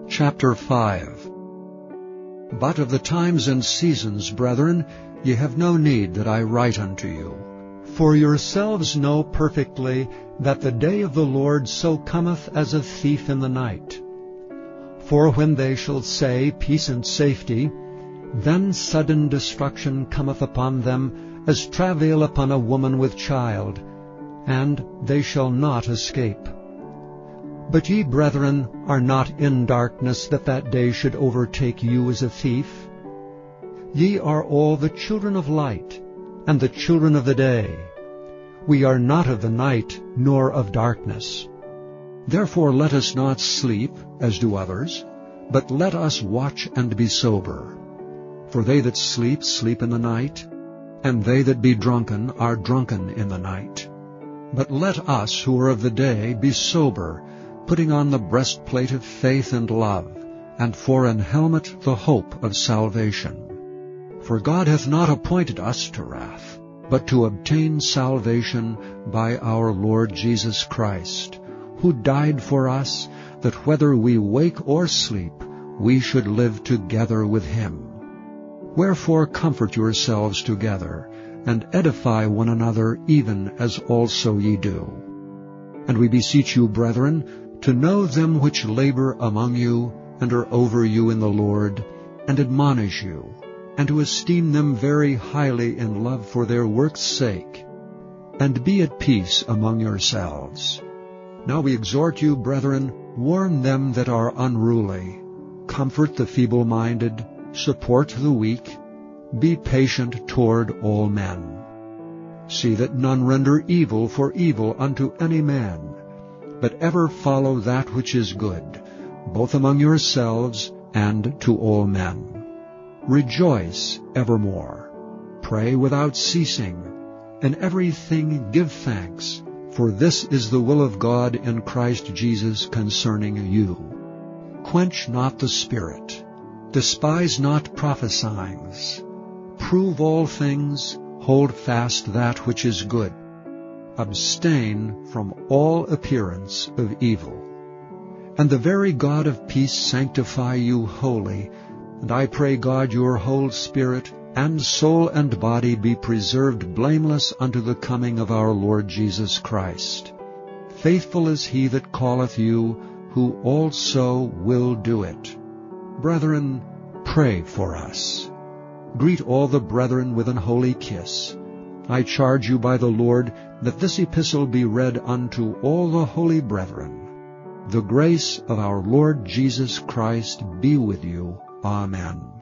Chapter 5. But of the times and seasons, brethren, ye have no need that I write unto you. For yourselves know perfectly that the day of the Lord so cometh as a thief in the night. For when they shall say, Peace and safety, then sudden destruction cometh upon them, as travail upon a woman with child, and they shall not escape. But ye, brethren, are not in darkness, that that day should overtake you as a thief. Ye are all the children of light, and the children of the day. We are not of the night, nor of darkness. Therefore let us not sleep, as do others, but let us watch and be sober. For they that sleep, sleep in the night, and they that be drunken are drunken in the night. But let us who are of the day be sober, putting on the breastplate of faith and love, and for an helmet the hope of salvation. For God hath not appointed us to wrath, but to obtain salvation by our Lord Jesus Christ, who died for us, that whether we wake or sleep, we should live together with him. Wherefore comfort yourselves together, and edify one another, even as also ye do. And we beseech you, brethren, to know them which labor among you, and are over you in the Lord, and admonish you, and to esteem them very highly in love for their work's sake. And be at peace among yourselves. Now we exhort you, brethren, warn them that are unruly, comfort the feeble-minded, support the weak, be patient toward all men. See that none render evil for evil unto any man, but ever follow that which is good, both among yourselves and to all men. Rejoice evermore. Pray without ceasing. In everything give thanks, for this is the will of God in Christ Jesus concerning you. Quench not the spirit. Despise not prophesying. Prove all things. Hold fast that which is good. Abstain from all appearance of evil. And the very God of peace sanctify you wholly. And I pray God your whole spirit and soul and body be preserved blameless unto the coming of our Lord Jesus Christ. Faithful is he that calleth you, who also will do it. Brethren, pray for us. Greet all the brethren with an holy kiss. I charge you by the Lord that this epistle be read unto all the holy brethren. The grace of our Lord Jesus Christ be with you. Amen.